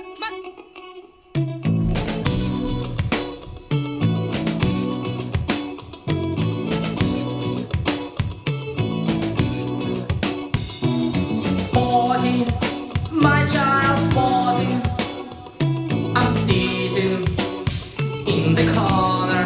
Body, my child's body. I'm sitting in the corner.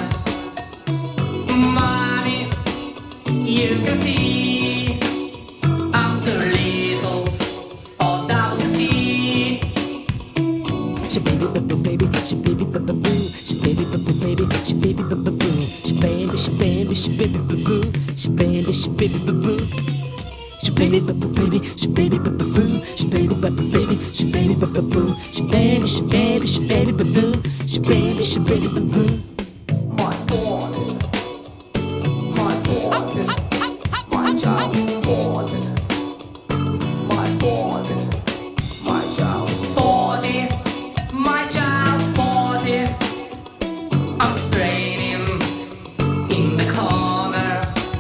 Mommy, you can see I'm too little for WC. She baby baby, she baby boo, she baby baby, she baby boo, she baby, she baby, she baby boo, she baby, she baby boo. She baby baby, she baby boo, she baby baby, she baby boo, she baby, she baby, she baby boo, she baby, she baby boo. My body, my body, my child's body. My body, my child's body, my child's body. I'm straining in the corner.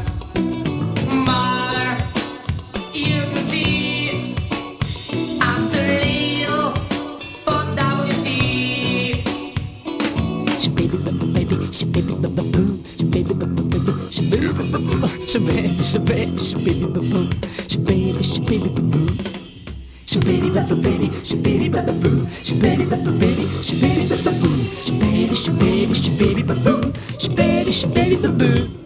Mother, you can see I'm too little for WC. She baby baby, she baby boo, she baby baby, she baby boo, she baby, she baby, she baby boo, she baby, she baby boo. She baby baby, she baby boo, she baby baby, she baby boo, she baby, she baby, she baby boo, she baby, she baby boo.